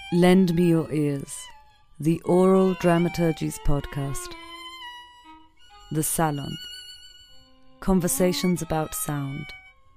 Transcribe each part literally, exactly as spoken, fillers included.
Lend me your ears, the Oral Dramaturgies podcast. The Salon. Conversations about sound.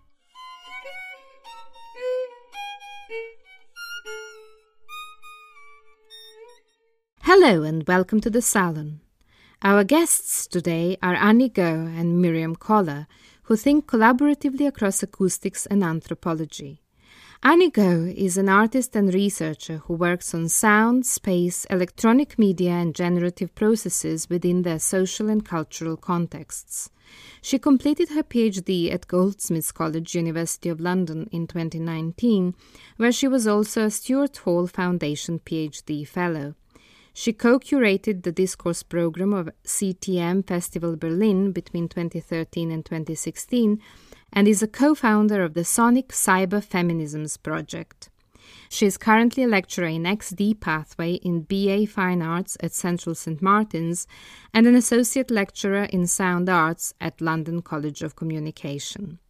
Hello and welcome to The Salon. Our guests today are Annie Goh and Miriam Koller, who think collaboratively across acoustics and anthropology. Annie Goh is an artist and researcher who works on sound, space, electronic media and generative processes within their social and cultural contexts. She completed her PhD at Goldsmiths College, University of London in twenty nineteen, where she was also a Stuart Hall Foundation PhD Fellow. She co-curated the discourse program of C T M Festival Berlin between twenty thirteen and twenty sixteen, and is a co-founder of the Sonic Cyber Feminisms project. She is currently a lecturer in X D Pathway in B A Fine Arts at Central Saint Martin's and an associate lecturer in Sound Arts at London College of Communication.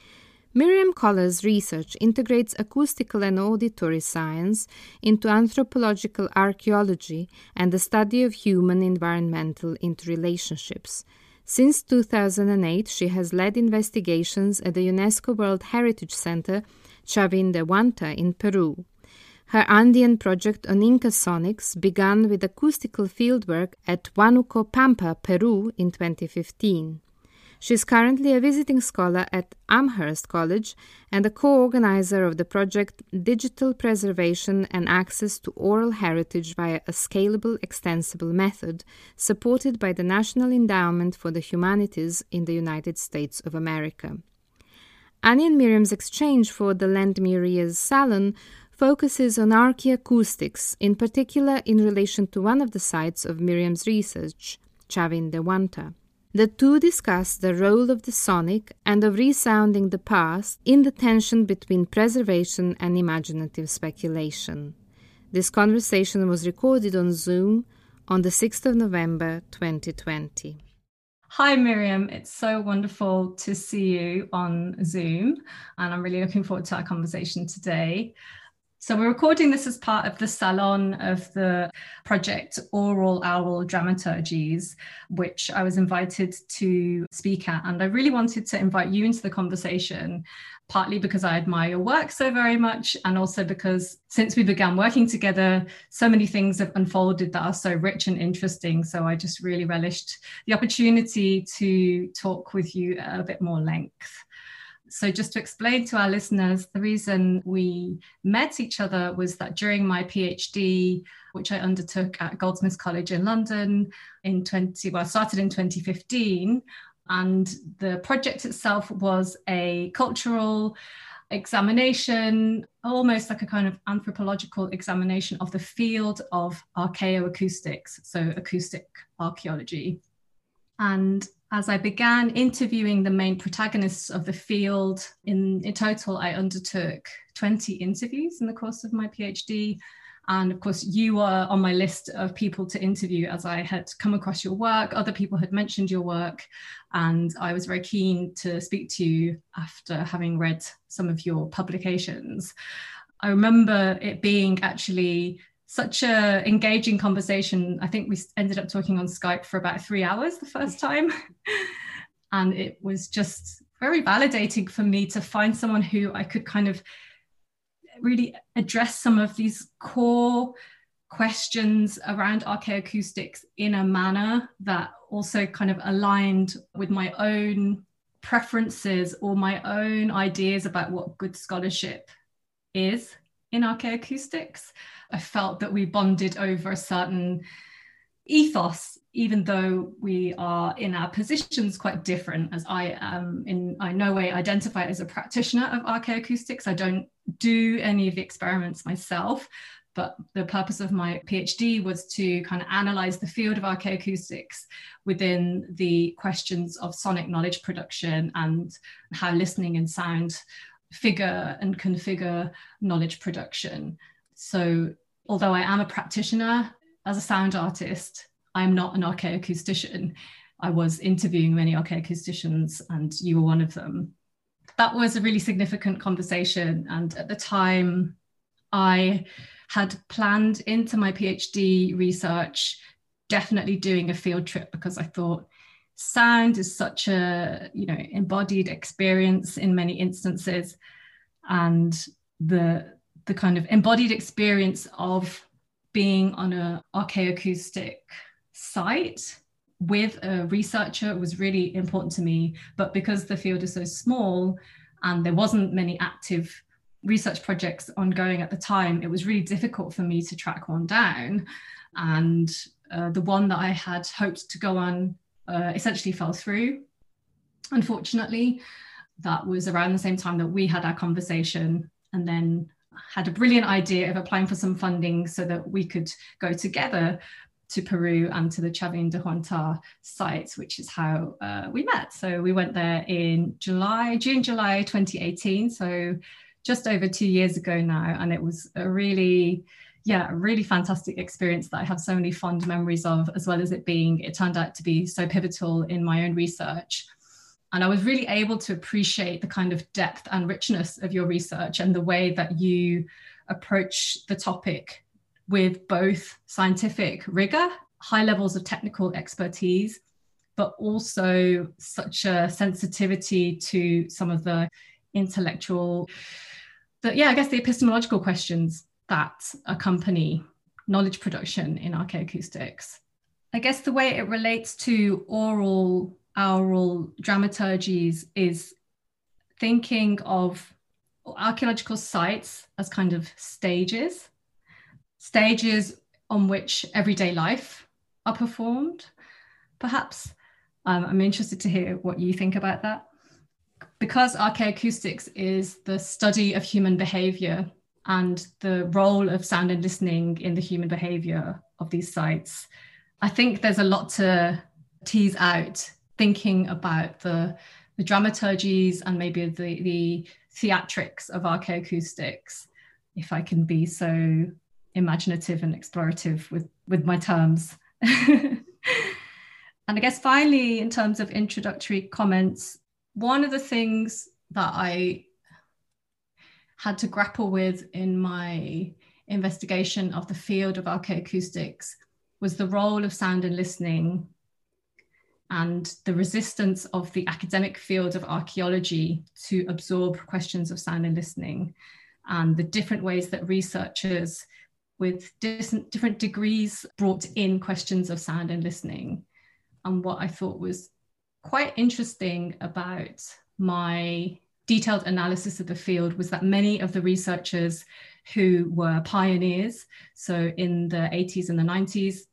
Miriam Koller's research integrates acoustical and auditory science into anthropological archaeology and the study of human-environmental interrelationships. Since two thousand eight, she has led investigations at the UNESCO World Heritage Center Chavin de Huanta in Peru. Her Andean project on Inca sonics began with acoustical fieldwork at Huánuco Pampa, Peru in twenty fifteen. She is currently a visiting scholar at Amherst College and a co-organizer of the project Digital Preservation and Access to Oral Heritage via a Scalable Extensible Method, supported by the National Endowment for the Humanities in the United States of America. Annie and Miriam's exchange for the Lend Me Your Ears Salon focuses on archaeoacoustics, in particular in relation to one of the sites of Miriam's research, Chavin de Huanta. The two discuss the role of the sonic and of resounding the past in the tension between preservation and imaginative speculation. This conversation was recorded on Zoom on the sixth of November twenty twenty. Hi Miriam, it's so wonderful to see you on Zoom and I'm really looking forward to our conversation today. So we're recording this as part of the Salon of the project Oral Owl Dramaturgies, which I was invited to speak at. And I really wanted to invite you into the conversation, partly because I admire your work so very much, and also because since we began working together, so many things have unfolded that are so rich and interesting. So I just really relished the opportunity to talk with you at a bit more length. So just to explain to our listeners, the reason we met each other was that during my PhD, which I undertook at Goldsmiths College in London in twenty, well, I started in twenty fifteen, and the project itself was a cultural examination, almost like a kind of anthropological examination of the field of archaeoacoustics, so acoustic archaeology. And as I began interviewing the main protagonists of the field, in, in total, I undertook twenty interviews in the course of my PhD. And of course, you were on my list of people to interview as I had come across your work. Other people had mentioned your work, and I was very keen to speak to you after having read some of your publications. I remember it being actually such a engaging conversation. I think we ended up talking on Skype for about three hours the first time. And it was just very validating for me to find someone who I could kind of really address some of these core questions around archaeoacoustics in a manner that also kind of aligned with my own preferences or my own ideas about what good scholarship is in archaeoacoustics. I felt that we bonded over a certain ethos, even though we are in our positions quite different, as I am in I no way identify as a practitioner of archaeoacoustics. I don't do any of the experiments myself, but the purpose of my PhD was to kind of analyze the field of archaeoacoustics within the questions of sonic knowledge production and how listening and sound figure and configure knowledge production. So although I am a practitioner as a sound artist, I'm not an archaeoacoustician. I was interviewing many archaeoacousticians and you were one of them. That was a really significant conversation. And at the time, I had planned into my PhD research definitely doing a field trip, because I thought sound is such a, you know, embodied experience in many instances, and the the kind of embodied experience of being on an archaeoacoustic site with a researcher was really important to me. But because the field is so small and there wasn't many active research projects ongoing at the time, it was really difficult for me to track one down. And uh, the one that I had hoped to go on uh, essentially fell through, unfortunately. That was around the same time that we had our conversation, and then had a brilliant idea of applying for some funding so that we could go together to Peru and to the Chavin de Huantar sites, which is how uh, we met. So we went there in July, June, July twenty eighteen. So just over two years ago now. And it was a really, yeah, a really fantastic experience that I have so many fond memories of, as well as it being, it turned out to be so pivotal in my own research. And I was really able to appreciate the kind of depth and richness of your research and the way that you approach the topic with both scientific rigor, high levels of technical expertise, but also such a sensitivity to some of the intellectual, the, yeah, I guess the epistemological questions that accompany knowledge production in archaeoacoustics. I guess the way it relates to oral aural dramaturgies is thinking of archaeological sites as kind of stages, stages on which everyday life are performed, perhaps. Um, I'm interested to hear what you think about that. Because archaeoacoustics is the study of human behavior and the role of sound and listening in the human behavior of these sites, I think there's a lot to tease out, thinking about the, the dramaturgies and maybe the, the theatrics of archaeoacoustics, if I can be so imaginative and explorative with, with my terms. And I guess finally, in terms of introductory comments, one of the things that I had to grapple with in my investigation of the field of archaeoacoustics was the role of sound and listening and the resistance of the academic field of archaeology to absorb questions of sound and listening, and the different ways that researchers with different degrees brought in questions of sound and listening. And what I thought was quite interesting about my detailed analysis of the field was that many of the researchers who were pioneers, so in the eighties and the nineties,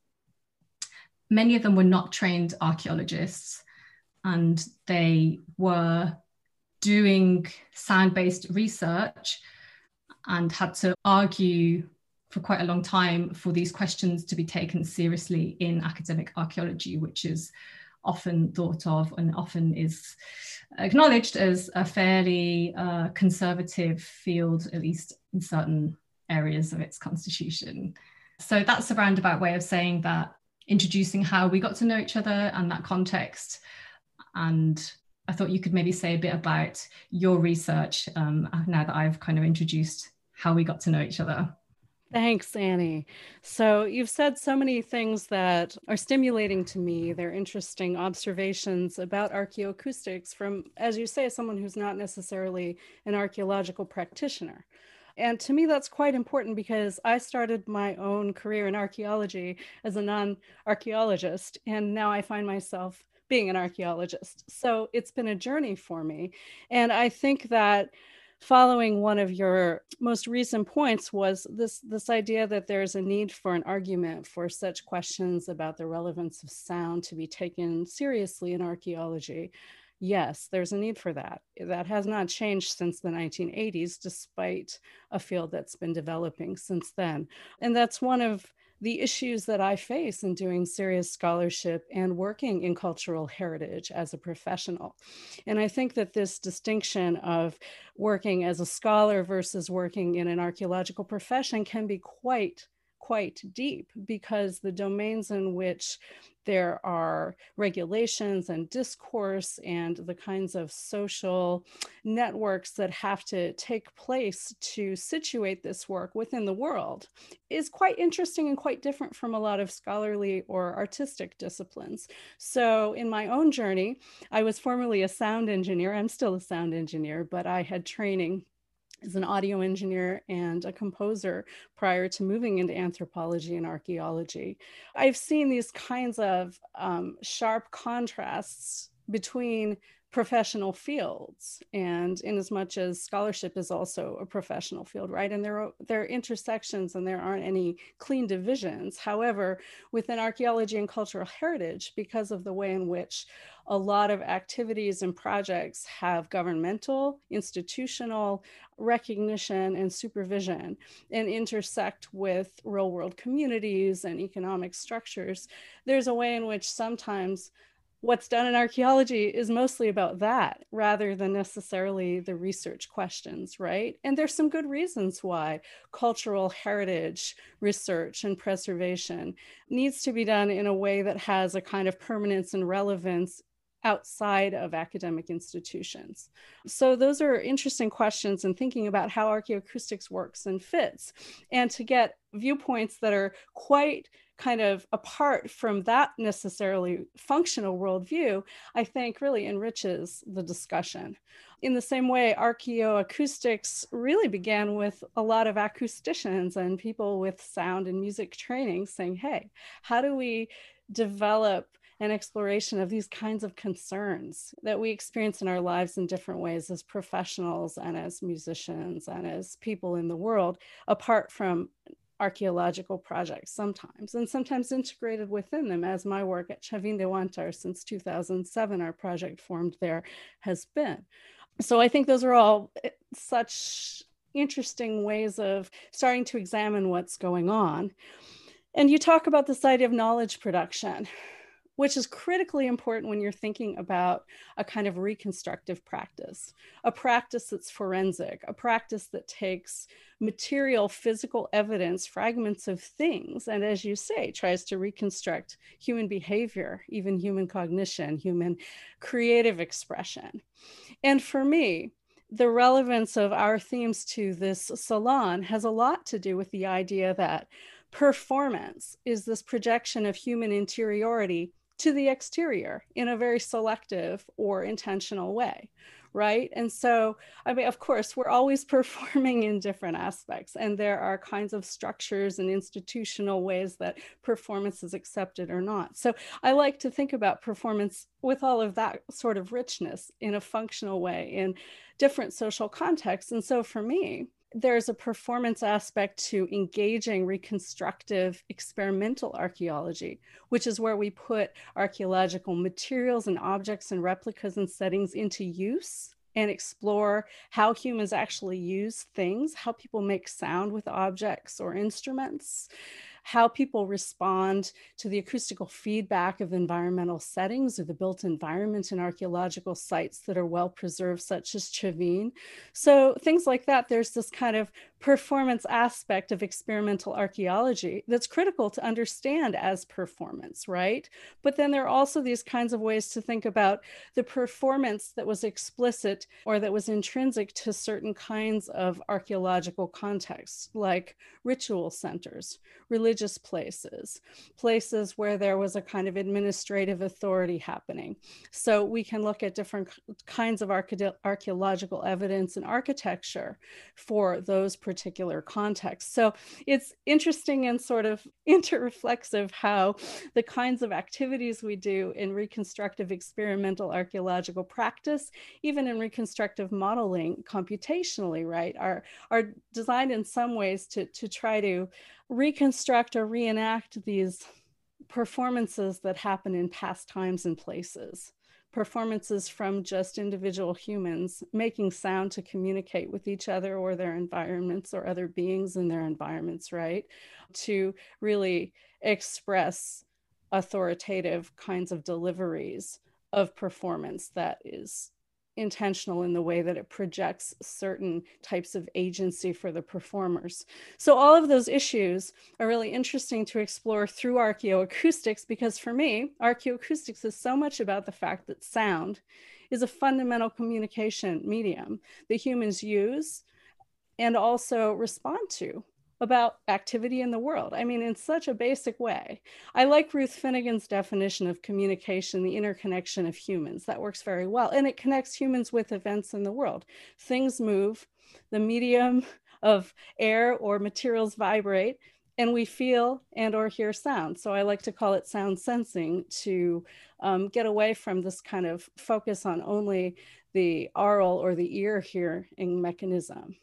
many of them were not trained archaeologists, and they were doing sound-based research and had to argue for quite a long time for these questions to be taken seriously in academic archaeology, which is often thought of and often is acknowledged as a fairly uh, conservative field, at least in certain areas of its constitution. So that's a roundabout way of saying that, introducing how we got to know each other and that context. And I thought you could maybe say a bit about your research um, now that I've kind of introduced how we got to know each other. Thanks, Annie. So you've said so many things that are stimulating to me. They're interesting observations about archaeoacoustics from, as you say, someone who's not necessarily an archaeological practitioner. And to me, that's quite important because I started my own career in archaeology as a non-archaeologist, and now I find myself being an archaeologist. So it's been a journey for me. And I think that following one of your most recent points was this, this idea that there's a need for an argument for such questions about the relevance of sound to be taken seriously in archaeology. Yes, there's a need for that. That has not changed since the nineteen eighties, despite a field that's been developing since then. And that's one of the issues that I face in doing serious scholarship and working in cultural heritage as a professional. And I think that this distinction of working as a scholar versus working in an archaeological profession can be quite quite deep, because the domains in which there are regulations and discourse and the kinds of social networks that have to take place to situate this work within the world is quite interesting and quite different from a lot of scholarly or artistic disciplines. So in my own journey, I was formerly a sound engineer. I'm still a sound engineer, but I had training as an audio engineer and a composer prior to moving into anthropology and archaeology. I've seen these kinds of um, sharp contrasts between professional fields, and in as much as scholarship is also a professional field, right? And there are, there are intersections and there aren't any clean divisions. However, within archaeology and cultural heritage, because of the way in which a lot of activities and projects have governmental, institutional recognition and supervision and intersect with real world communities and economic structures, there's a way in which sometimes what's done in archaeology is mostly about that rather than necessarily the research questions, right? And there's some good reasons why cultural heritage research and preservation needs to be done in a way that has a kind of permanence and relevance outside of academic institutions. So those are interesting questions in thinking about how archaeoacoustics works and fits, and to get viewpoints that are quite kind of apart from that necessarily functional worldview, I think really enriches the discussion. In the same way, archaeoacoustics really began with a lot of acousticians and people with sound and music training saying, hey, how do we develop an exploration of these kinds of concerns that we experience in our lives in different ways as professionals and as musicians and as people in the world, apart from archaeological projects sometimes, and sometimes integrated within them, as my work at Chavin de Huántar since two thousand seven, our project formed there, has been. So I think those are all such interesting ways of starting to examine what's going on. And you talk about this idea of knowledge production, which is critically important when you're thinking about a kind of reconstructive practice, a practice that's forensic, a practice that takes material, physical evidence, fragments of things, and as you say, tries to reconstruct human behavior, even human cognition, human creative expression. And for me, the relevance of our themes to this salon has a lot to do with the idea that performance is this projection of human interiority to the exterior in a very selective or intentional way, right? And so, I mean, of course, we're always performing in different aspects, and there are kinds of structures and institutional ways that performance is accepted or not. So I like to think about performance with all of that sort of richness in a functional way in different social contexts. And so for me, there's a performance aspect to engaging reconstructive experimental archaeology, which is where we put archaeological materials and objects and replicas and settings into use and explore how humans actually use things, how people make sound with objects or instruments, how people respond to the acoustical feedback of environmental settings or the built environment in archaeological sites that are well preserved, such as Chavin. So things like that, there's this kind of performance aspect of experimental archaeology that's critical to understand as performance, right? But then there are also these kinds of ways to think about the performance that was explicit or that was intrinsic to certain kinds of archaeological contexts, like ritual centers, religious places, places where there was a kind of administrative authority happening. So we can look at different kinds of archaeological evidence and architecture for those particular contexts. So it's interesting and sort of interreflexive how the kinds of activities we do in reconstructive experimental archaeological practice, even in reconstructive modeling computationally, right, are, are designed in some ways to, to try to reconstruct or reenact these performances that happen in past times and places. Performances from just individual humans making sound to communicate with each other or their environments or other beings in their environments, right? To really express authoritative kinds of deliveries of performance that is intentional in the way that it projects certain types of agency for the performers. So all of those issues are really interesting to explore through archaeoacoustics, because for me, archaeoacoustics is so much about the fact that sound is a fundamental communication medium that humans use and also respond to about activity in the world. I mean, in such a basic way. I like Ruth Finnegan's definition of communication, the interconnection of humans. That works very well. And it connects humans with events in the world. Things move, the medium of air or materials vibrate, and we feel and or hear sound. So I like to call it sound sensing, to um, get away from this kind of focus on only the aural or the ear hearing mechanism.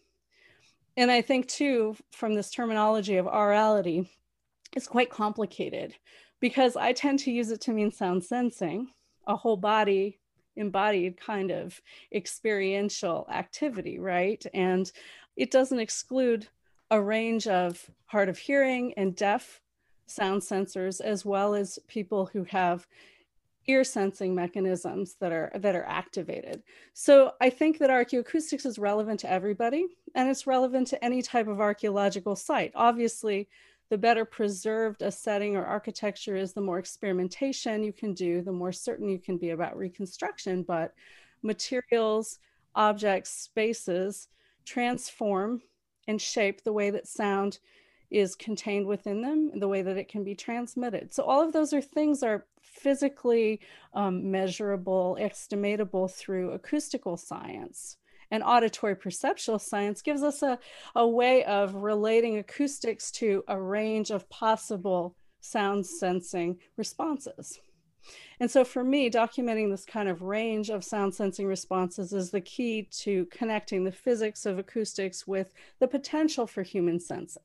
And I think too, from this terminology of aurality, it's quite complicated, because I tend to use it to mean sound sensing, a whole body embodied kind of experiential activity, right? And it doesn't exclude a range of hard of hearing and deaf sound sensors, as well as people who have ear sensing mechanisms that are that are activated. So I think that archaeoacoustics is relevant to everybody, and it's relevant to any type of archaeological site. Obviously, the better preserved a setting or architecture is, the more experimentation you can do, the more certain you can be about reconstruction. But materials, objects, spaces transform and shape the way that sound is contained within them, the way that it can be transmitted. So all of those are things are physically um, measurable, estimatable through acoustical science. And auditory perceptual science gives us a, a way of relating acoustics to a range of possible sound sensing responses. And so for me, documenting this kind of range of sound sensing responses is the key to connecting the physics of acoustics with the potential for human sensing.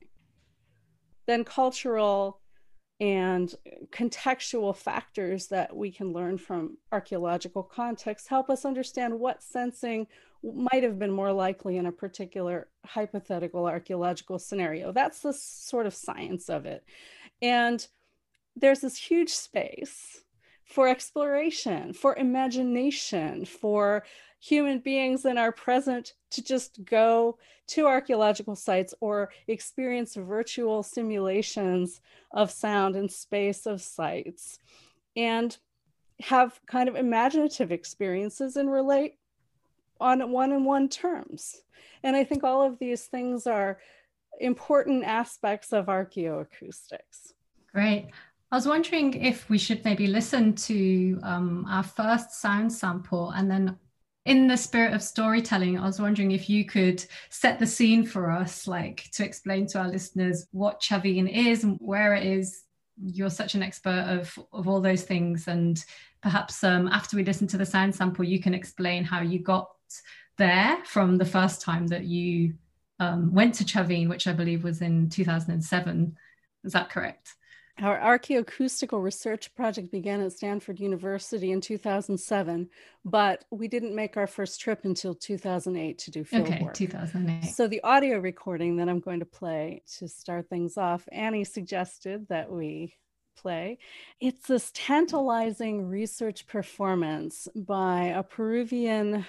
Then cultural and contextual factors that we can learn from archaeological context help us understand what sensing might have been more likely in a particular hypothetical archaeological scenario. That's the sort of science of it. And there's this huge space for exploration, for imagination, for human beings in our present to just go to archaeological sites or experience virtual simulations of sound and space of sites, and have kind of imaginative experiences and relate on one-on-one terms. And I think all of these things are important aspects of archaeoacoustics. Great. I was wondering if we should maybe listen to um, our first sound sample, and then in the spirit of storytelling, I was wondering if you could set the scene for us, like to explain to our listeners what Chavin is and where it is. You're such an expert of, of all those things. And perhaps um, after we listen to the sound sample, you can explain how you got there from the first time that you um, went to Chavin, which I believe was in two thousand seven. Is that correct? Our archaeoacoustical research project began at Stanford University in two thousand seven, but we didn't make our first trip until two thousand eight to do field okay, work. two thousand eight. So the audio recording that I'm going to play to start things off, Annie suggested that we play. It's this tantalizing research performance by a Peruvian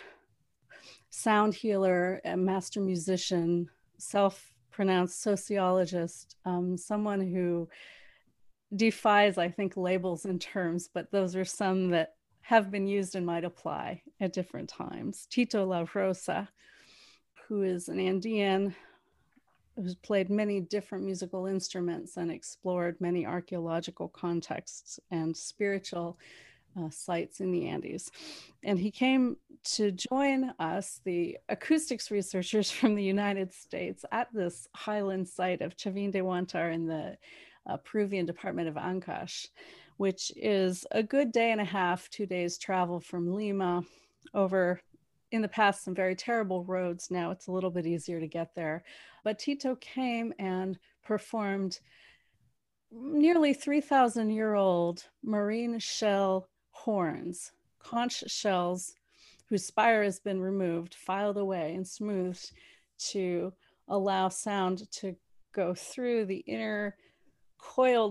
sound healer, a master musician, self-pronounced sociologist, um, someone who defies, I think, labels and terms, but those are some that have been used and might apply at different times. Tito La Rosa, who is an Andean who's played many different musical instruments and explored many archaeological contexts and spiritual uh, sites in the Andes. And he came to join us, the acoustics researchers from the United States, at this highland site of Chavin de Huántar in the Uh, Peruvian department of Ancash, which is a good day and a half, two days travel from Lima, over, in the past, some very terrible roads. Now it's a little bit easier to get there. But Tito came and performed nearly three thousand year old marine shell horns, conch shells whose spire has been removed, filed away and smoothed to allow sound to go through the inner coiled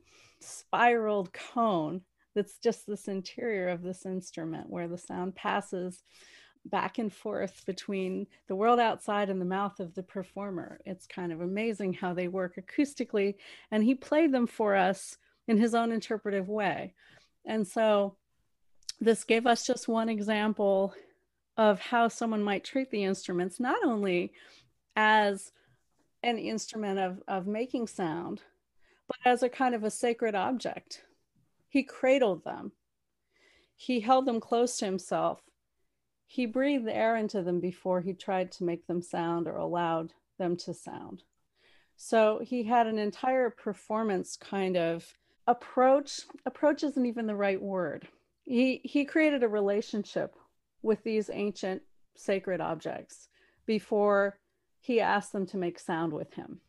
spiraled cone that's just this interior of this instrument where the sound passes back and forth between the world outside and the mouth of the performer. It's kind of amazing how they work acoustically, and he played them for us in his own interpretive way. And so this gave us just one example of how someone might treat the instruments, not only as an instrument of, of making sound, but as a kind of a sacred object. He cradled them. He held them close to himself. He breathed air into them before he tried to make them sound or allowed them to sound. So he had an entire performance kind of approach. Approach isn't even the right word. He, he created a relationship with these ancient sacred objects before he asked them to make sound with him.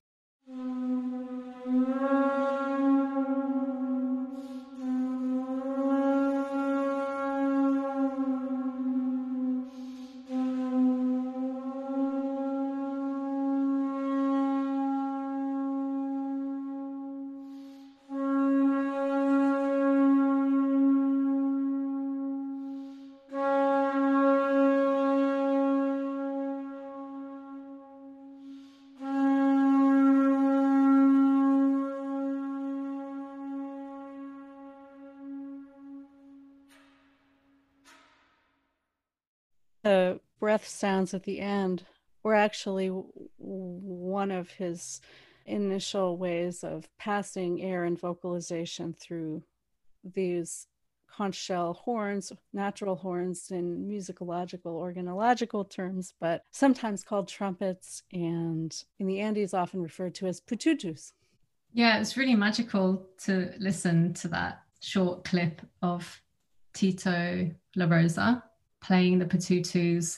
The breath sounds at the end were actually one of his initial ways of passing air and vocalization through these conch shell horns, natural horns in musicological, organological terms, but sometimes called trumpets, and in the Andes often referred to as pututus. Yeah, it's really magical to listen to that short clip of Tito La Rosa playing the pututus.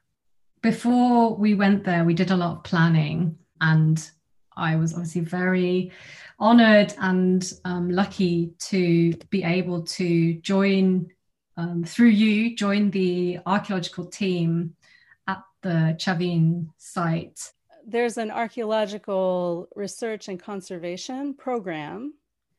Before we went there, we did a lot of planning, and I was obviously very honored and um, lucky to be able to join, um, through you, join the archaeological team at the Chavin site. There's an archaeological research and conservation program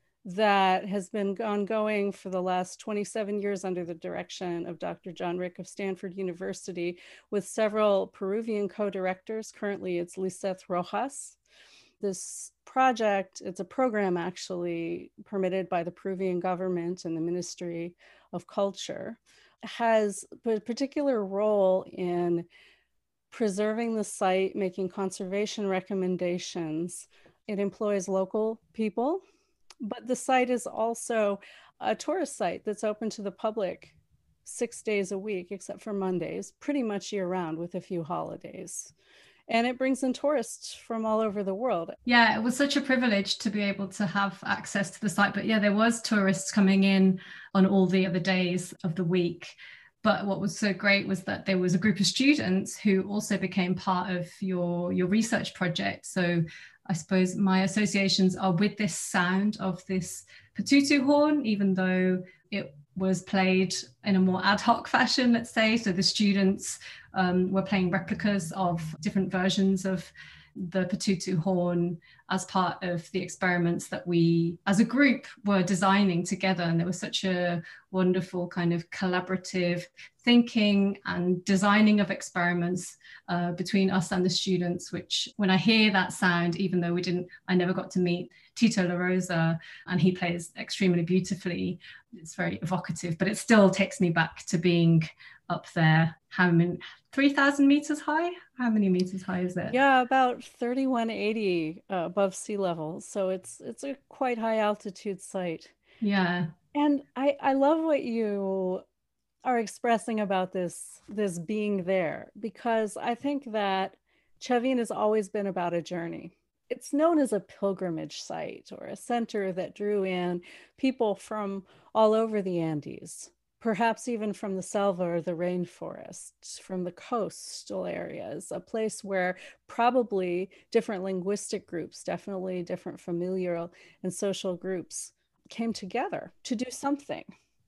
that has been ongoing for the last twenty-seven years under the direction of Doctor John Rick of Stanford University, with several Peruvian co-directors. Currently, it's Liseth Rojas. This project, it's a program actually permitted by the Peruvian government and the Ministry of Culture, has a particular role in preserving the site, making conservation recommendations. It employs local people, but the site is also a tourist site that's open to the public six days a week, except for Mondays, pretty much year round with a few holidays. And it brings in tourists from all over the world. Yeah, it was such a privilege to be able to have access to the site. But yeah, there was tourists coming in on all the other days of the week. But what was so great was that there was a group of students who also became part of your, your research project. So I suppose my associations are with this sound of this pututu horn, even though it was played in a more ad hoc fashion, let's say. So the students um, were playing replicas of different versions of the pututu horn as part of the experiments that we as a group were designing together. And there was such a wonderful kind of collaborative thinking and designing of experiments uh, between us and the students, which when I hear that sound, even though we didn't, I never got to meet Tito La Rosa, and he plays extremely beautifully, it's very evocative, but it still takes me back to being up there. How many, three thousand meters high? How many meters high is it? Yeah, about thirty-one eighty uh, above sea level. So it's it's a quite high altitude site. Yeah. And I, I love what you are expressing about this, this being there, because I think that Chavin has always been about a journey. It's known as a pilgrimage site or a center that drew in people from all over the Andes, perhaps even from the selva or the rainforests, from the coastal areas, a place where probably different linguistic groups, definitely different familial and social groups, came together to do something.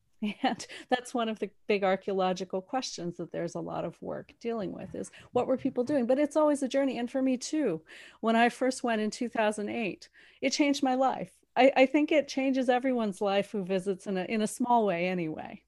And that's one of the big archaeological questions that there's a lot of work dealing with, is what were people doing? But it's always a journey. And for me too, when I first went in two thousand eight, it changed my life. I, I think it changes everyone's life who visits in a, in a small way anyway,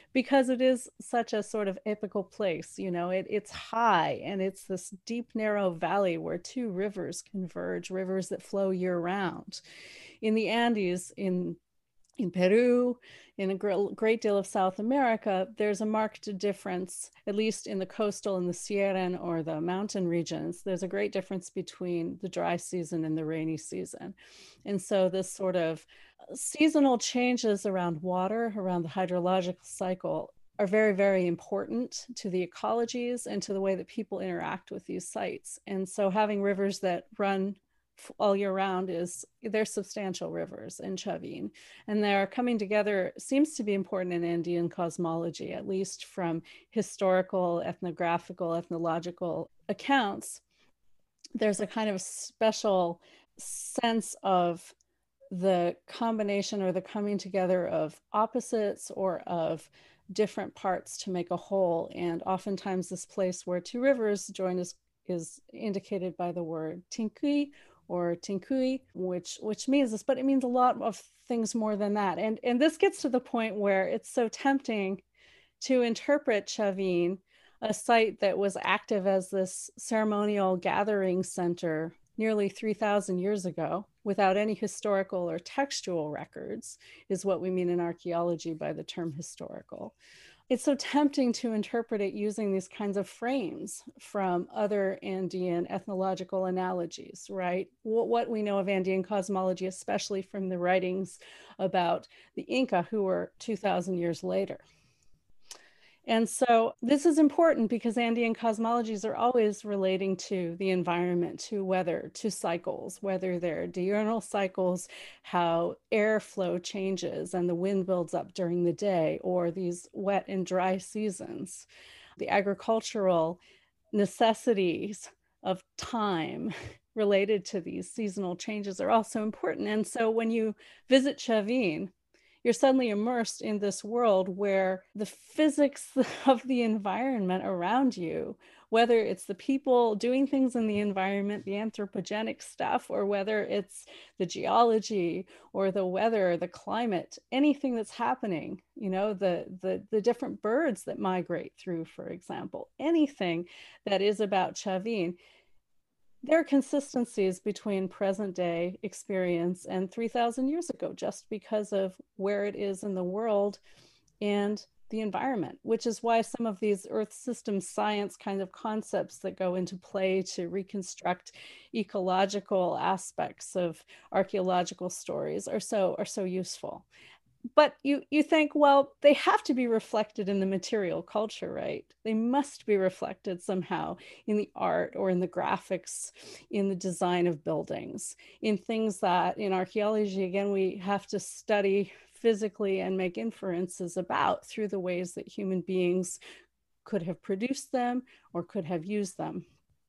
because it is such a sort of epical place. You know, it, it's high, and it's this deep, narrow valley where two rivers converge, rivers that flow year round. In the Andes, in in Peru, in a great deal of South America, there's a marked difference, at least in the coastal and the Sierran or the mountain regions. There's a great difference between the dry season and the rainy season. And so this sort of seasonal changes around water, around the hydrological cycle, are very, very important to the ecologies and to the way that people interact with these sites. And so having rivers that run all year round is, they're substantial rivers in Chavin, and their coming together seems to be important in Andean cosmology, at least from historical, ethnographical, ethnological accounts. There's a kind of special sense of the combination or the coming together of opposites or of different parts to make a whole. And oftentimes this place where two rivers join is, is indicated by the word Tincuy or Tincuy, which which means this, but it means a lot of things more than that. And, and this gets to the point where it's so tempting to interpret Chavin, a site that was active as this ceremonial gathering center nearly three thousand years ago, without any historical or textual records, is what we mean in archaeology by the term historical. It's so tempting to interpret it using these kinds of frames from other Andean ethnological analogies, right? What we know of Andean cosmology, especially from the writings about the Inca, who were two thousand years later. And so this is important because Andean cosmologies are always relating to the environment, to weather, to cycles, whether they're diurnal cycles, how airflow changes and the wind builds up during the day, or these wet and dry seasons. The agricultural necessities of time related to these seasonal changes are also important. And so when you visit Chavin, you're suddenly immersed in this world where the physics of the environment around you, whether it's the people doing things in the environment, the anthropogenic stuff, or whether it's the geology or the weather, the climate, anything that's happening, you know, the, the, the different birds that migrate through, for example, anything that is about Chavin, there are consistencies between present day experience and three thousand years ago, just because of where it is in the world and the environment, which is why some of these Earth system science kind of concepts that go into play to reconstruct ecological aspects of archaeological stories are so, are so useful. But you, you think, well, they have to be reflected in the material culture, right? They must be reflected somehow in the art or in the graphics, in the design of buildings, in things that in archaeology, again, we have to study physically and make inferences about through the ways that human beings could have produced them or could have used them.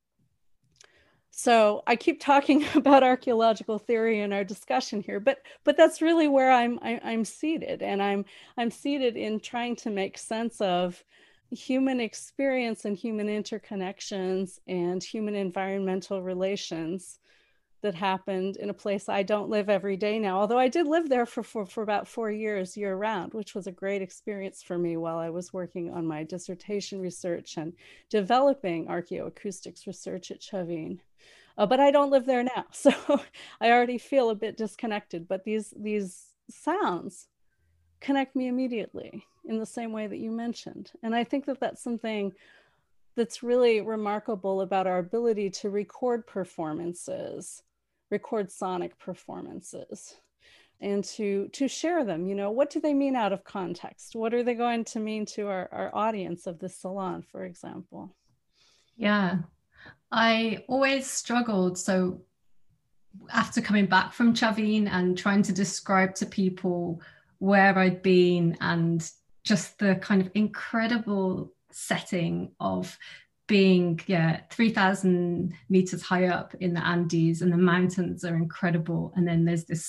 So I keep talking about archaeological theory in our discussion here, but but that's really where I'm I, I'm seated, and I'm I'm seated in trying to make sense of human experience and human interconnections and human environmental relations that happened in a place I don't live every day now, although I did live there for, for, for about four years year round, which was a great experience for me while I was working on my dissertation research and developing archaeoacoustics research at Chavin. Uh, but I don't live there now, so I already feel a bit disconnected, but these, these sounds connect me immediately in the same way that you mentioned. And I think that that's something that's really remarkable about our ability to record performances, record sonic performances, and to to share them. You know, what do they mean out of context? What are they going to mean to our, our audience of this salon, for example? Yeah, I always struggled. So after coming back from Chavin and trying to describe to people where I'd been and just the kind of incredible setting of being yeah three thousand meters high up in the Andes, and the mountains are incredible, and then there's this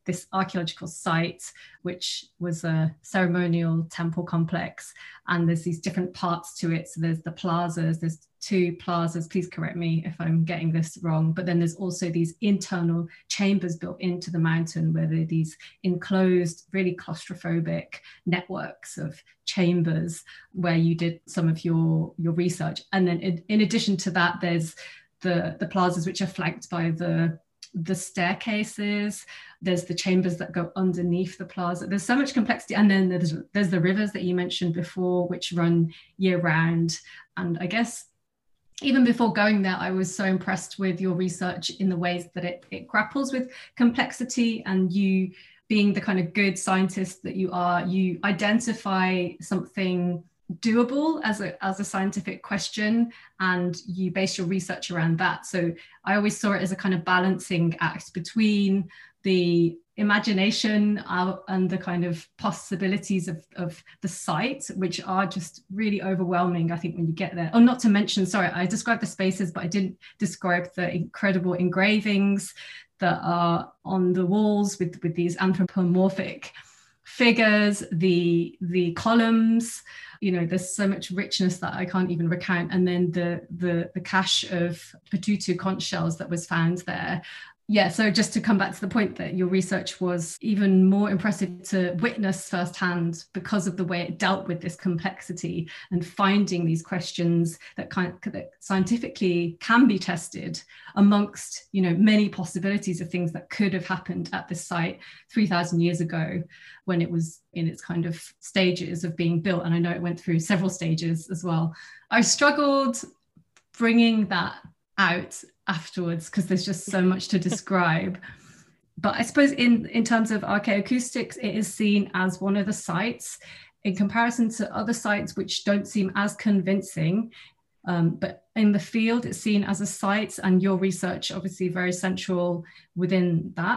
this archaeological site, which was a ceremonial temple complex. And there's these different parts to it. So there's the plazas, there's two plazas, please correct me if I'm getting this wrong, but then there's also these internal chambers built into the mountain where there are these enclosed, really claustrophobic networks of chambers where you did some of your, your research. And then in, in addition to that, there's the, the plazas which are flanked by the the staircases, there's the chambers that go underneath the plaza. There's so much complexity. And then there's, there's the rivers that you mentioned before, which run year round. And I guess even before going there, I was so impressed with your research in the ways that it, it grapples with complexity, and you being the kind of good scientist that you are, you identify something doable as a as a scientific question and you base your research around that. So I always saw it as a kind of balancing act between the imagination uh, and the kind of possibilities of, of the site, which are just really overwhelming, I think, when you get there. Oh, not to mention, sorry, I described the spaces, but I didn't describe the incredible engravings that are on the walls with, with these anthropomorphic figures, the the columns. You know, there's so much richness that I can't even recount. And then the the the cache of Patutu conch shells that was found there. Yeah, so just to come back to the point that your research was even more impressive to witness firsthand because of the way it dealt with this complexity and finding these questions that kind of, that scientifically can be tested amongst, you know, many possibilities of things that could have happened at this site three thousand years ago when it was in its kind of stages of being built. And I know it went through several stages as well. I struggled bringing that out afterwards because there's just so much to describe. But I suppose in, in terms of archaeoacoustics, it is seen as one of the sites in comparison to other sites which don't seem as convincing. Um, but in the field, it's seen as a site, and your research obviously very central within that,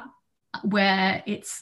where it's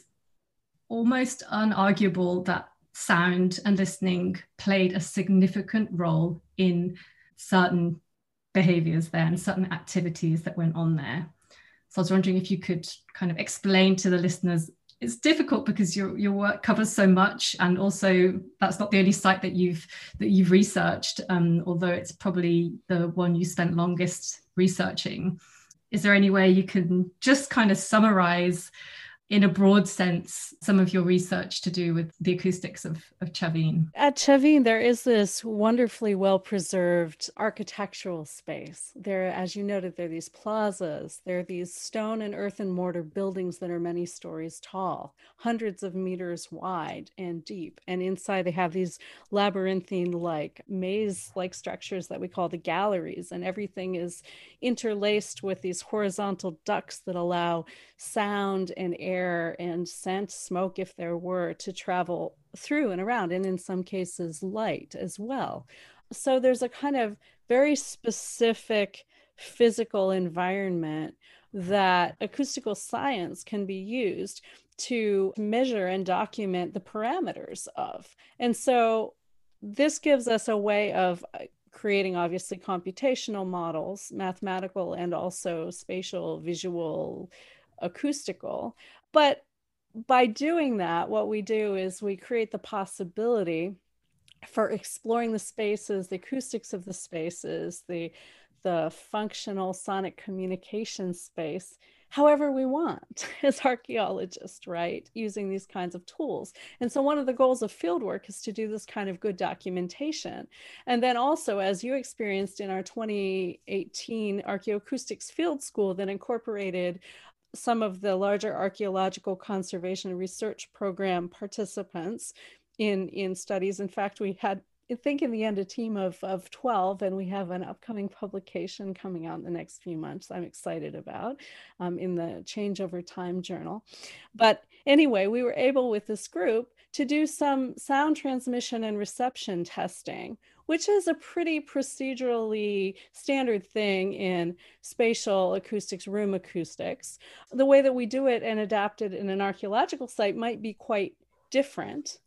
almost unarguable that sound and listening played a significant role in certain behaviors there and certain activities that went on there. So I was wondering if you could kind of explain to the listeners. It's difficult because your your work covers so much, and also that's not the only site that you've that you've researched, um, although it's probably the one you spent longest researching. Is there any way you can just kind of summarize in a broad sense some of your research to do with the acoustics of, of Chavin? At Chavin, there is this wonderfully well-preserved architectural space. There, as you noted, there are these plazas. There are these stone and earth and mortar buildings that are many stories tall, hundreds of meters wide and deep. And inside they have these labyrinthine-like, maze-like structures that we call the galleries. And everything is interlaced with these horizontal ducts that allow sound and air and scent, smoke, if there were, to travel through and around, and in some cases light as well. So there's a kind of very specific physical environment that acoustical science can be used to measure and document the parameters of. And so this gives us a way of creating, obviously, computational models, mathematical and also spatial, visual, acoustical. But by doing that, what we do is we create the possibility for exploring the spaces, the acoustics of the spaces, the, the functional sonic communication space, however we want as archaeologists, right? Using these kinds of tools. And so one of the goals of fieldwork is to do this kind of good documentation. And then also, as you experienced in our twenty eighteen Archaeoacoustics Field School that incorporated some of the larger archaeological conservation and research program participants in, in studies. In fact, we had, I think in the end, a team of, of twelve, and we have an upcoming publication coming out in the next few months I'm excited about um, in the Change Over Time journal. But anyway, we were able with this group to do some sound transmission and reception testing, which is a pretty procedurally standard thing in spatial acoustics, room acoustics. The way that we do it and adapt it in an archaeological site might be quite different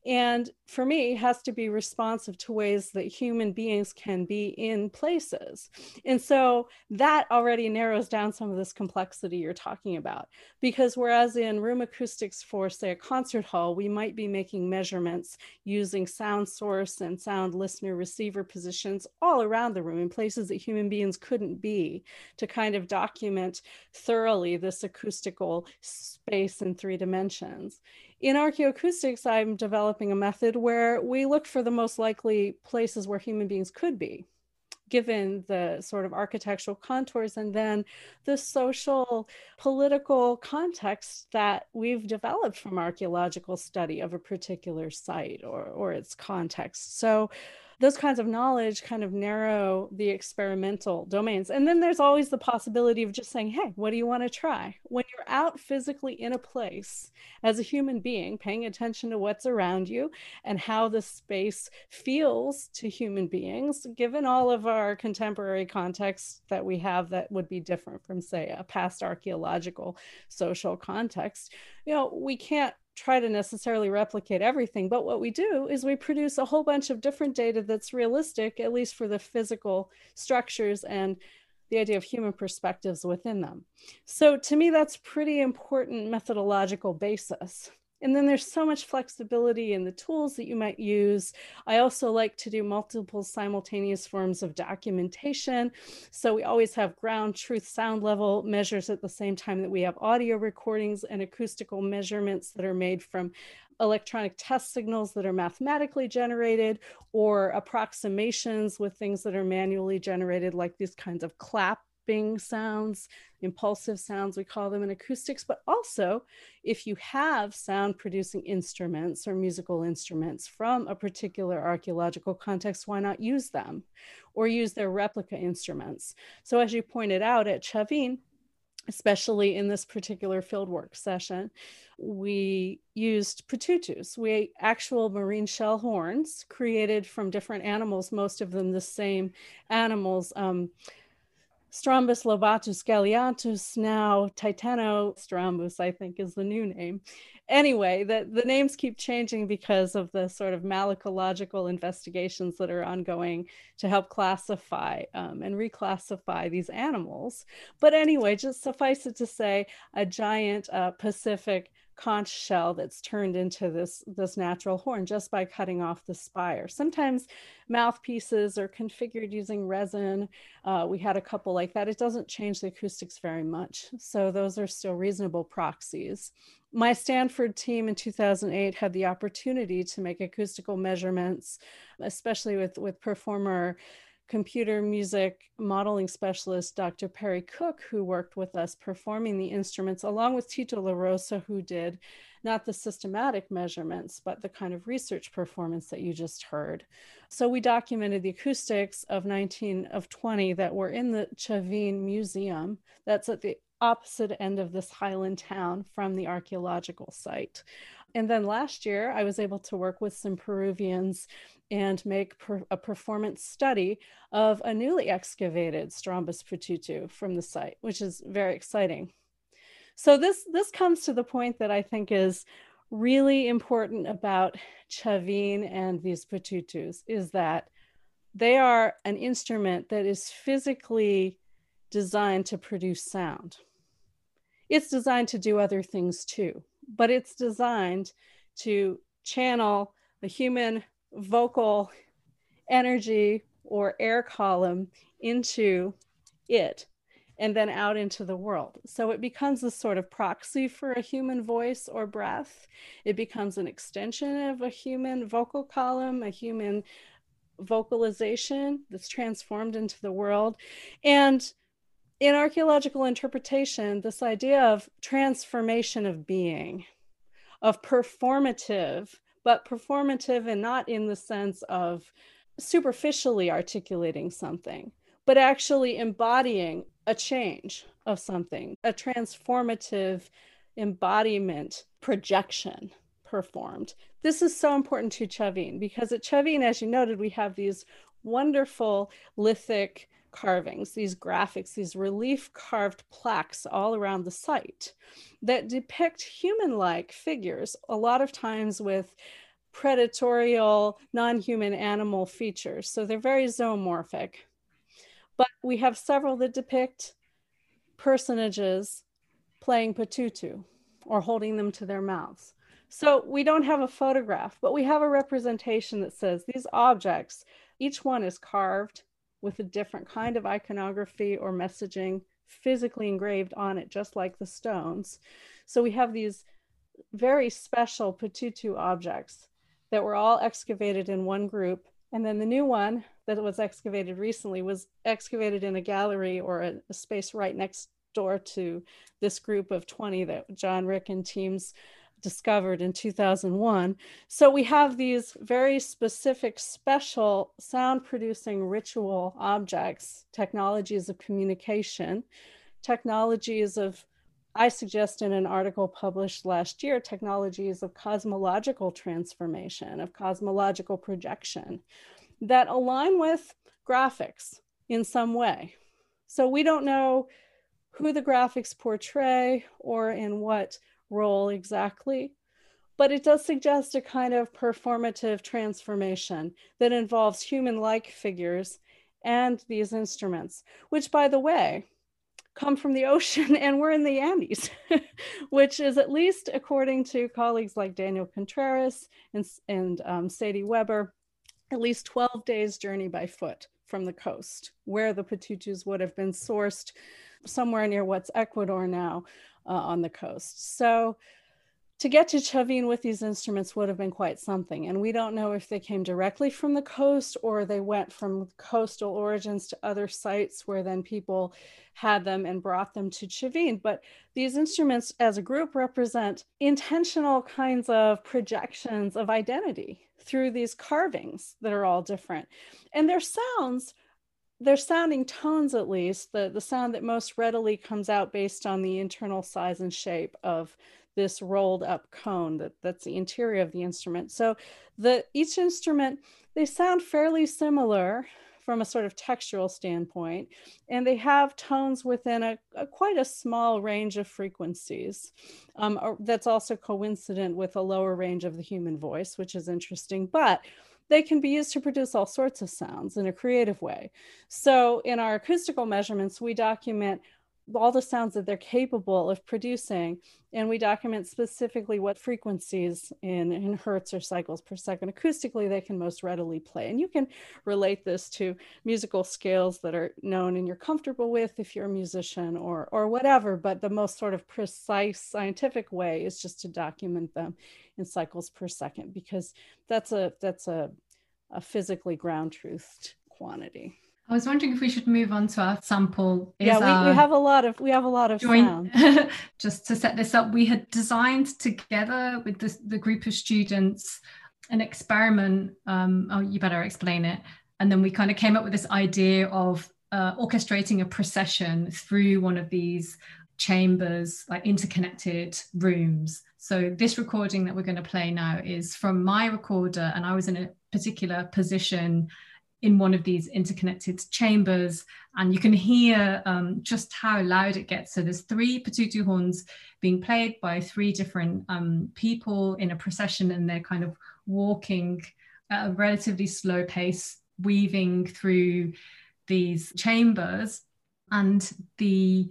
And for me, it has to be responsive to ways that human beings can be in places. And so that already narrows down some of this complexity you're talking about. Because whereas in room acoustics for, say, a concert hall, we might be making measurements using sound source and sound listener receiver positions all around the room in places that human beings couldn't be, to kind of document thoroughly this acoustical space in three dimensions. In archaeoacoustics, I'm developing a method where we look for the most likely places where human beings could be, given the sort of architectural contours and then the social, political context that we've developed from archaeological study of a particular site or, or its context. So those kinds of knowledge kind of narrow the experimental domains. And then there's always the possibility of just saying, hey, what do you want to try? When you're out physically in a place as a human being, paying attention to what's around you and how the space feels to human beings, given all of our contemporary contexts that we have that would be different from, say, a past archaeological social context, you know, we can't try to necessarily replicate everything, but what we do is we produce a whole bunch of different data that's realistic, at least for the physical structures and the idea of human perspectives within them. So to me, that's pretty important methodological basis. And then there's so much flexibility in the tools that you might use. I also like to do multiple simultaneous forms of documentation. So we always have ground truth sound level measures at the same time that we have audio recordings and acoustical measurements that are made from electronic test signals that are mathematically generated, or approximations with things that are manually generated, like these kinds of clapping sounds, impulsive sounds, we call them in acoustics. But also, if you have sound producing instruments or musical instruments from a particular archaeological context, why not use them or use their replica instruments? So as you pointed out at Chavin, especially in this particular fieldwork session, we used patutus, we actual marine shell horns created from different animals, most of them the same animals. Um, Strombus lobatus galeatus, now Titano-Strombus, I think is the new name. Anyway, the, the names keep changing because of the sort of malacological investigations that are ongoing to help classify um, and reclassify these animals. But anyway, just suffice it to say, a giant uh, Pacific conch shell that's turned into this, this natural horn just by cutting off the spire. Sometimes mouthpieces are configured using resin. Uh, we had a couple like that. It doesn't change the acoustics very much. So those are still reasonable proxies. My Stanford team in two thousand eight had the opportunity to make acoustical measurements, especially with, with performer computer music modeling specialist, Doctor Perry Cook, who worked with us performing the instruments, along with Tito La Rosa, who did not the systematic measurements, but the kind of research performance that you just heard. So we documented the acoustics of nineteen of twenty that were in the Chavin Museum. That's at the opposite end of this highland town from the archaeological site. And then last year, I was able to work with some Peruvians and make per, a performance study of a newly excavated Strombus patutu from the site, which is very exciting. So this, this comes to the point that I think is really important about Chavin and these patutus, is that they are an instrument that is physically designed to produce sound. It's designed to do other things too, but it's designed to channel the human vocal energy or air column into it and then out into the world. So it becomes a sort of proxy for a human voice or breath. It becomes an extension of a human vocal column, a human vocalization that's transformed into the world. And in archaeological interpretation, this idea of transformation of being, of performative, but performative and not in the sense of superficially articulating something, but actually embodying a change of something, a transformative embodiment projection performed. This is so important to Chavin because at Chavin, as you noted, we have these wonderful lithic carvings, these graphics, these relief carved plaques all around the site that depict human-like figures, a lot of times with predatorial, non-human animal features. So they're very zoomorphic. But we have several that depict personages playing patutu or holding them to their mouths. So we don't have a photograph, but we have a representation that says these objects, each one is carved with a different kind of iconography or messaging physically engraved on it, just like the stones. So we have these very special patutu objects that were all excavated in one group. And then the new one that was excavated recently was excavated in a gallery or a, a space right next door to this group of twenty that John Rick and teams discovered in two thousand one. So we have these very specific, special sound producing ritual objects, technologies of communication, technologies of, I suggest in an article published last year, technologies of cosmological transformation, of cosmological projection that align with graphics in some way. So we don't know who the graphics portray or in what role exactly, but it does suggest a kind of performative transformation that involves human-like figures and these instruments, which, by the way, come from the ocean and we're in the Andes, which is, at least according to colleagues like Daniel Contreras and, and um, Sadie Weber, at least twelve days journey by foot from the coast, where the patutus would have been sourced somewhere near what's Ecuador now uh, on the coast. So to get to Chavin with these instruments would have been quite something. And we don't know if they came directly from the coast or they went from coastal origins to other sites where then people had them and brought them to Chavin. But these instruments as a group represent intentional kinds of projections of identity through these carvings that are all different. And their sounds, their sounding tones, at least, the, the sound that most readily comes out based on the internal size and shape of this rolled up cone that, that's the interior of the instrument. So the each instrument, they sound fairly similar from a sort of textural standpoint, and they have tones within a, a quite a small range of frequencies. Um, that's also coincident with a lower range of the human voice, which is interesting, but they can be used to produce all sorts of sounds in a creative way. So in our acoustical measurements, we document all the sounds that they're capable of producing, and we document specifically what frequencies in, in hertz or cycles per second acoustically they can most readily play. And you can relate this to musical scales that are known and you're comfortable with if you're a musician or, or whatever, but the most sort of precise scientific way is just to document them in cycles per second, because that's a, that's a, a physically ground truthed quantity. I was wondering if we should move on to our sample. Is yeah, we, our we have a lot of we have a lot of joint, sound. Just to set this up, we had designed together with the, the group of students an experiment. Um, oh, you better explain it. And then we kind of came up with this idea of uh, orchestrating a procession through one of these chambers, like interconnected rooms. So this recording that we're going to play now is from my recorder, and I was in a particular position in one of these interconnected chambers, and you can hear um, just how loud it gets. So there's three patutu horns being played by three different um, people in a procession, and they're kind of walking at a relatively slow pace, weaving through these chambers, and the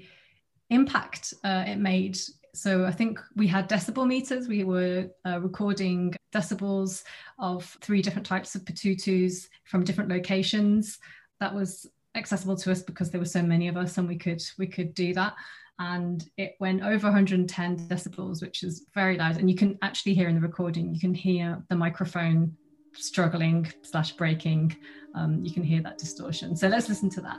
impact uh, it made. So I think we had decibel meters. We were uh, recording decibels of three different types of patutus from different locations. That was accessible to us because there were so many of us, and we could we could do that. And it went over one hundred ten decibels, which is very loud. And you can actually hear in the recording, you can hear the microphone struggling slash breaking. Um, you can hear that distortion. So let's listen to that.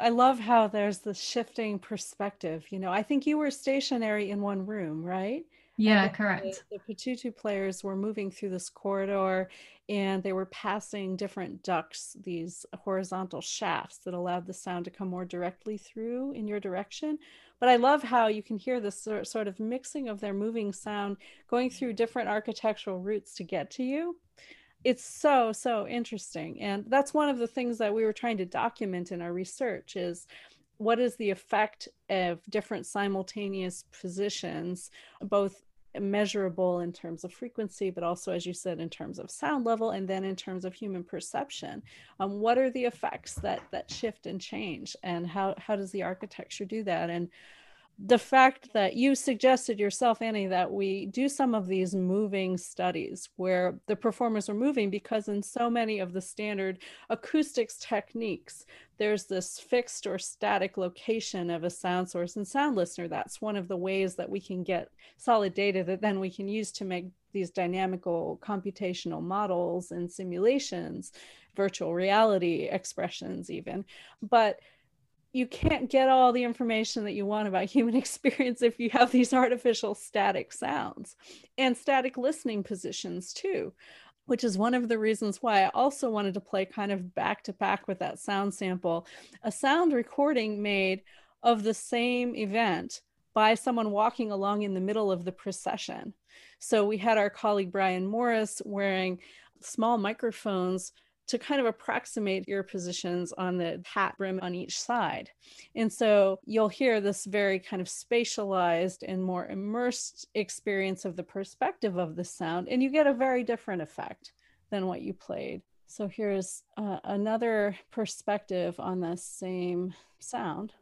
love how there's this shifting perspective. You know, I think you were stationary in one room, right? Yeah, And correct. The, the Patutu players were moving through this corridor, and they were passing different ducts, these horizontal shafts that allowed the sound to come more directly through in your direction. But I love how you can hear this sort of mixing of their moving sound going through different architectural routes to get to you. It's so, so interesting. And that's one of the things that we were trying to document in our research is what is the effect of different simultaneous positions, both measurable in terms of frequency, but also, as you said, in terms of sound level, and then in terms of human perception. Um, what are the effects that that shift and change, and how how does the architecture do that? And the fact that you suggested yourself, Annie, that we do some of these moving studies where the performers are moving, because in so many of the standard acoustics techniques, there's this fixed or static location of a sound source and sound listener. That's one of the ways that we can get solid data that then we can use to make these dynamical computational models and simulations, virtual reality expressions even. But you can't get all the information that you want about human experience if you have these artificial static sounds and static listening positions too, which is one of the reasons why I also wanted to play kind of back to back with that sound sample, a sound recording made of the same event by someone walking along in the middle of the procession. So we had our colleague Brian Morris wearing small microphones to kind of approximate ear positions on the hat brim on each side. And so you'll hear this very kind of spatialized and more immersed experience of the perspective of the sound, and you get a very different effect than what you played. So here's uh, another perspective on the same sound.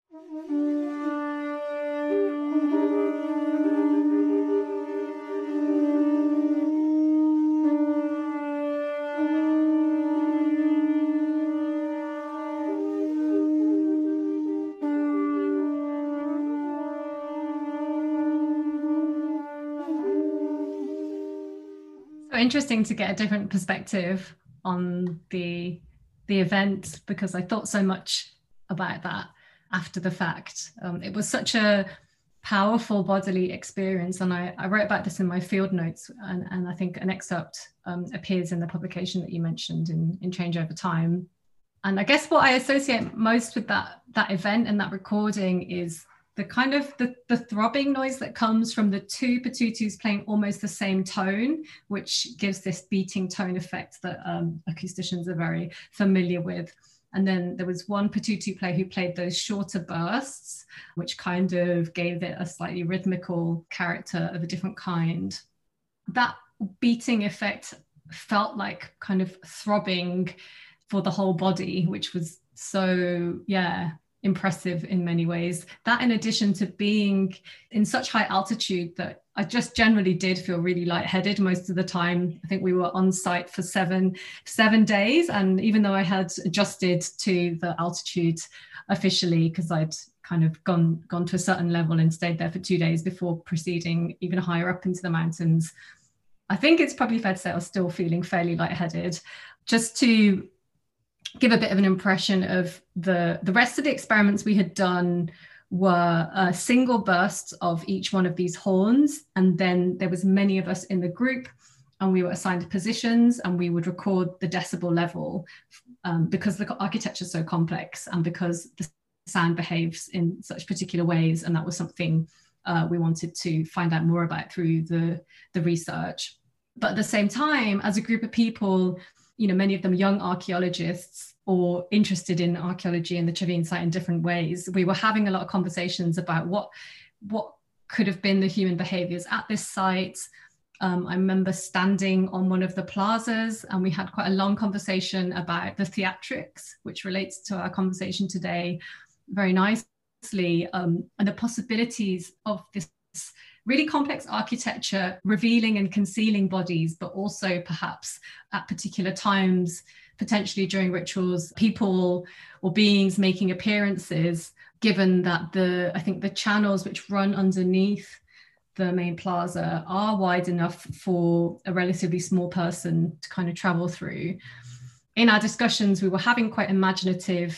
Interesting to get a different perspective on the the event, because I thought so much about that after the fact. Um, it was such a powerful bodily experience, and I, I wrote about this in my field notes, and, and I think an excerpt um, appears in the publication that you mentioned in, in Change Over Time. And I guess what I associate most with that that event and that recording is the kind of the, the throbbing noise that comes from the two patutus playing almost the same tone, which gives this beating tone effect that um, acousticians are very familiar with. And then there was one patutu player who played those shorter bursts, which kind of gave it a slightly rhythmical character of a different kind. That beating effect felt like kind of throbbing for the whole body, which was so, yeah, impressive in many ways. That, in addition to being in such high altitude that I just generally did feel really lightheaded most of the time. I think we were on site for seven seven days, and even though I had adjusted to the altitude officially, because I'd kind of gone gone to a certain level and stayed there for two days before proceeding even higher up into the mountains, I think it's probably fair to say I was still feeling fairly lightheaded. Just to give a bit of an impression of the, the rest of the experiments we had done were uh, single bursts of each one of these horns. And then there was many of us in the group, and we were assigned positions, and we would record the decibel level um, because the architecture is so complex and because the sound behaves in such particular ways. And that was something uh, we wanted to find out more about through the, the research. But at the same time, as a group of people, you know, many of them young archaeologists or interested in archaeology and the Chavin site in different ways, we were having a lot of conversations about what, what could have been the human behaviors at this site. Um, I remember standing on one of the plazas, and we had quite a long conversation about the theatrics, which relates to our conversation today very nicely, um, and the possibilities of this really complex architecture revealing and concealing bodies, but also perhaps at particular times, potentially during rituals, people or beings making appearances, given that the, I think the channels which run underneath the main plaza are wide enough for a relatively small person to kind of travel through. In our discussions, we were having quite imaginative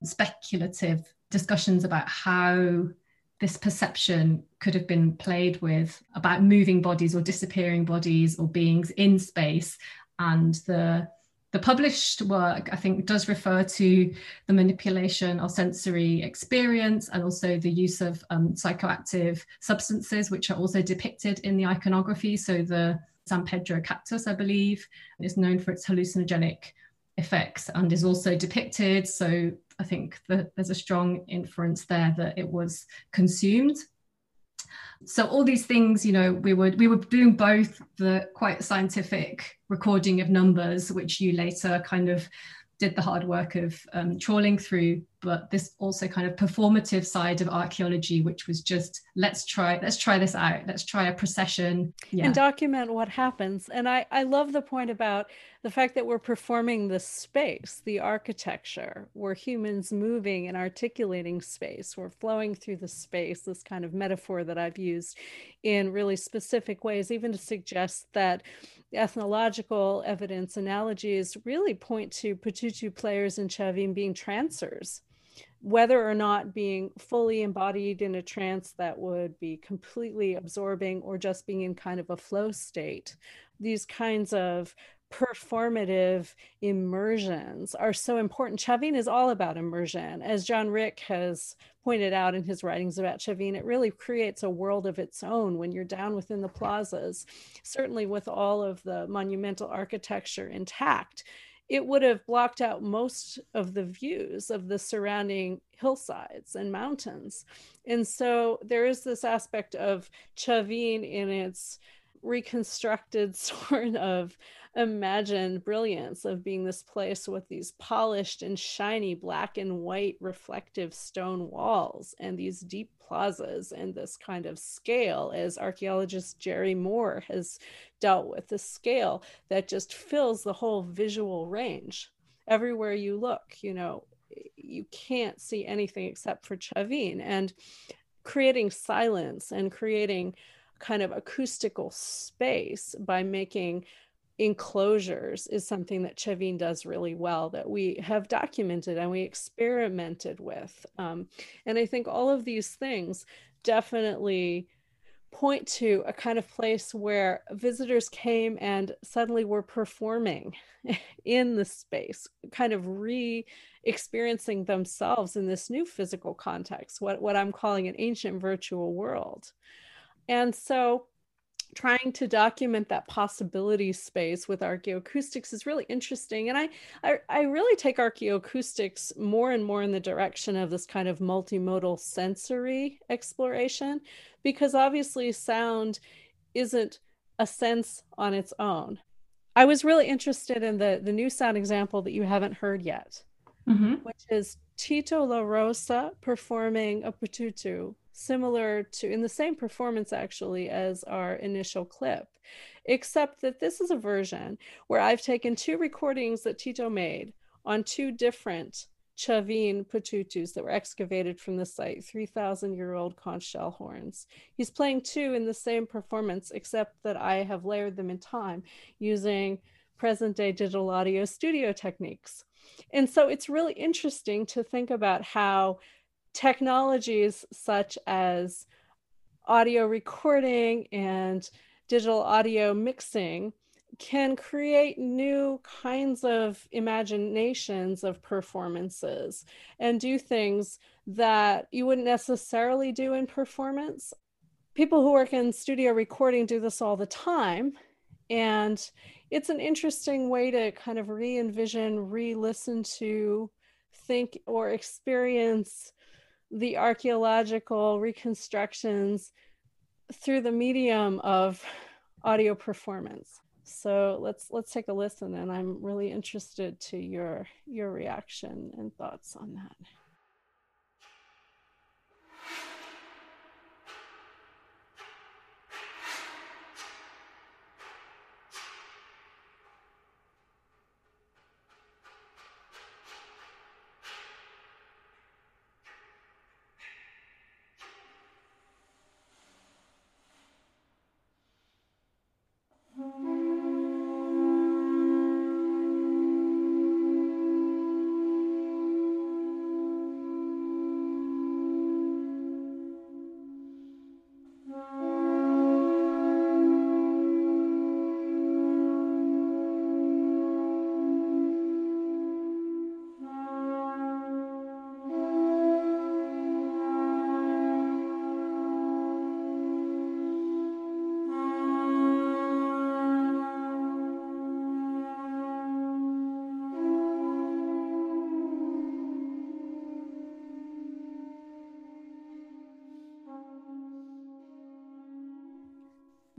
speculative discussions about how this perception could have been played with about moving bodies or disappearing bodies or beings in space. And the The published work, I think, does refer to the manipulation of sensory experience and also the use of um, psychoactive substances, which are also depicted in the iconography. So the San Pedro cactus, I believe, is known for its hallucinogenic effects and is also depicted. So I think that there's a strong inference there that it was consumed. So all these things, you know, we were we were doing both the quite scientific recording of numbers, which you later kind of did the hard work of um, trawling through, but this also kind of performative side of archaeology, which was just let's try let's try this out, let's try a procession, yeah. and document what happens. And I I love the point about the fact that we're performing the space, the architecture. We're humans moving and articulating space. We're flowing through the space, this kind of metaphor that I've used in really specific ways, even to suggest that ethnological evidence analogies really point to Pututu players in Chavin being trancers, whether or not being fully embodied in a trance that would be completely absorbing or just being in kind of a flow state. These kinds of performative immersions are so important. Chavin is all about immersion. As John Rick has pointed out in his writings about Chavin, it really creates a world of its own when you're down within the plazas, certainly with all of the monumental architecture intact. It would have blocked out most of the views of the surrounding hillsides and mountains. And so there is this aspect of Chavin in its reconstructed sort of imagined brilliance of being this place with these polished and shiny black and white reflective stone walls and these deep plazas and this kind of scale, as archaeologist Jerry Moore has dealt with, the scale that just fills the whole visual range. Everywhere you look, you know, you can't see anything except for Chavin, and creating silence and creating kind of acoustical space by making enclosures is something that Chavin does really well, that we have documented and we experimented with. Um, and I think all of these things definitely point to a kind of place where visitors came and suddenly were performing in the space, kind of re-experiencing themselves in this new physical context, what, what I'm calling an ancient virtual world. And so trying to document that possibility space with archaeoacoustics is really interesting. And I, I, I really take archaeoacoustics more and more in the direction of this kind of multimodal sensory exploration, because obviously sound isn't a sense on its own. I was really interested in the, the new sound example that you haven't heard yet, mm-hmm. which is Tito La Rosa performing a Pututu, similar to, in the same performance actually as our initial clip, except that this is a version where I've taken two recordings that Tito made on two different Chavin Pututus that were excavated from the site, three thousand year old conch shell horns. He's playing two in the same performance, except that I have layered them in time using present day digital audio studio techniques. And so it's really interesting to think about how technologies such as audio recording and digital audio mixing can create new kinds of imaginations of performances and do things that you wouldn't necessarily do in performance. People who work in studio recording do this all the time. And it's an interesting way to kind of re-envision, re-listen to, think, or experience the archaeological reconstructions through the medium of audio performance. So let's let's take a listen, and I'm really interested to your your reaction and thoughts on that.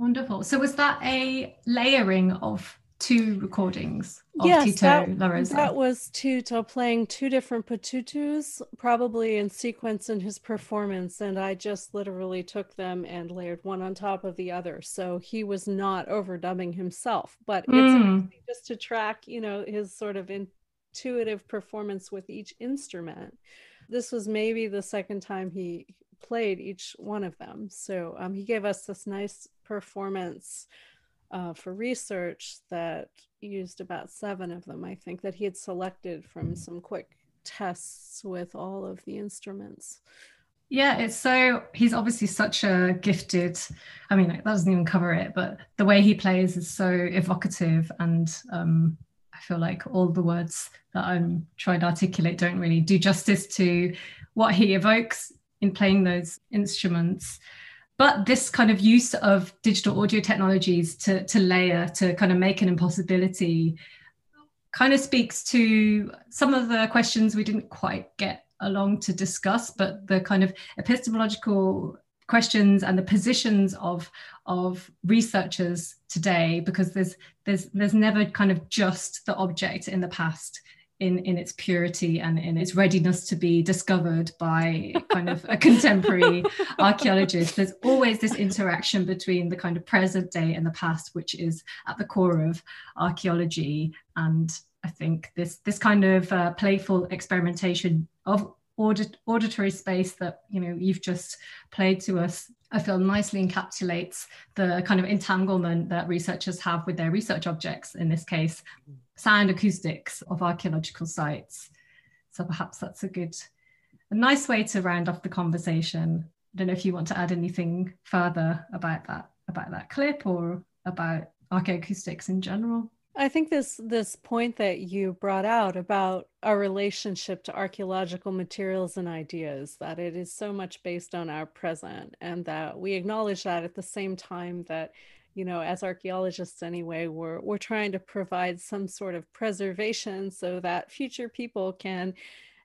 Wonderful. So was that a layering of two recordings of yes, Tito that, LaRosa? That was Tito playing two different patutus, probably in sequence in his performance, and I just literally took them and layered one on top of the other. So he was not overdubbing himself, but it's Mm. interesting just to track, you know, his sort of intuitive performance with each instrument. This was maybe the second time he played each one of them. So um, he gave us this nice performance uh, for research that used about seven of them, I think, that he had selected from some quick tests with all of the instruments. Yeah, it's so, he's obviously such a gifted, I mean, that doesn't even cover it, but the way he plays is so evocative, and um, I feel like all the words that I'm trying to articulate don't really do justice to what he evokes in playing those instruments. But this kind of use of digital audio technologies to, to layer, to kind of make an impossibility, kind of speaks to some of the questions we didn't quite get along to discuss, but the kind of epistemological questions and the positions of, of researchers today, because there's, there's, there's never kind of just the object in the past in, in its purity and in its readiness to be discovered by kind of a contemporary archaeologist. There's always this interaction between the kind of present day and the past, which is at the core of archaeology. And I think this, this kind of uh, playful experimentation of audit, auditory space that, you know, you've just played to us, I feel nicely encapsulates the kind of entanglement that researchers have with their research objects, in this case, sound acoustics of archaeological sites. So perhaps that's a good, a nice way to round off the conversation. I don't know if you want to add anything further about that, about that clip, or about archaeoacoustics in general. I think this this point that you brought out about our relationship to archaeological materials and ideas, that it is so much based on our present, and that we acknowledge that at the same time that, you know, as archaeologists anyway, we're, we're trying to provide some sort of preservation so that future people can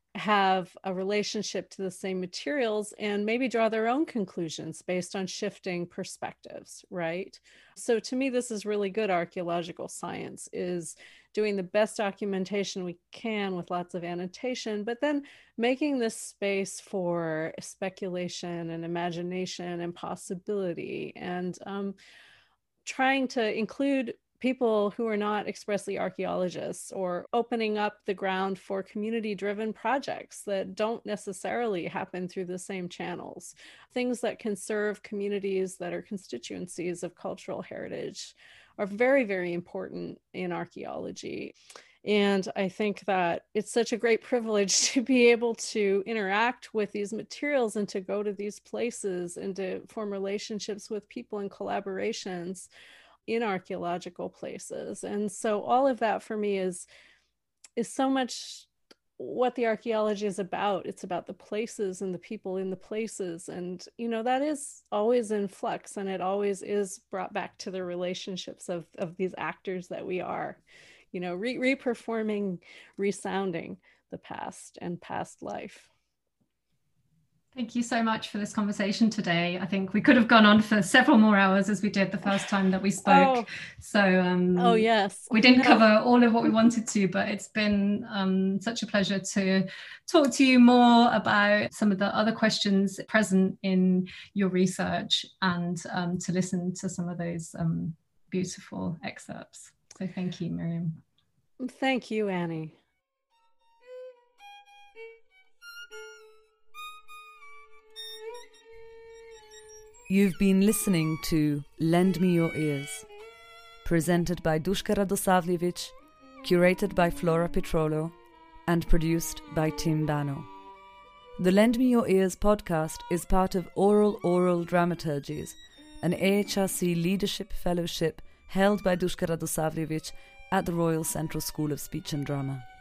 have a relationship to the same materials and maybe draw their own conclusions based on shifting perspectives, right? So to me, this is really good archaeological science, is doing the best documentation we can with lots of annotation, but then making this space for speculation and imagination and possibility, and um, trying to include people who are not expressly archaeologists, or opening up the ground for community-driven projects that don't necessarily happen through the same channels. Things that can serve communities that are constituencies of cultural heritage are very, very important in archaeology. And I think that it's such a great privilege to be able to interact with these materials and to go to these places and to form relationships with people and collaborations in archaeological places. And so all of that for me is is so much what the archaeology is about. It's about the places and the people in the places, and you know, that is always in flux, and it always is brought back to the relationships of of these actors that we are, you know, re reperforming, resounding the past and past life. Thank you so much for this conversation today. I think we could have gone on for several more hours, as we did the first time that we spoke. Oh. So um, oh yes, we didn't no. cover all of what we wanted to, but it's been um, such a pleasure to talk to you more about some of the other questions present in your research, and um, to listen to some of those um, beautiful excerpts. So thank you, Miriam. Thank you, Annie. You've been listening to Lend Me Your Ears, presented by Duška Radosavljević, curated by Flora Petrolo, and produced by Tim Bano. The Lend Me Your Ears podcast is part of Oral Oral Dramaturgies, an A H R C leadership fellowship held by Duška Radosavljević at the Royal Central School of Speech and Drama.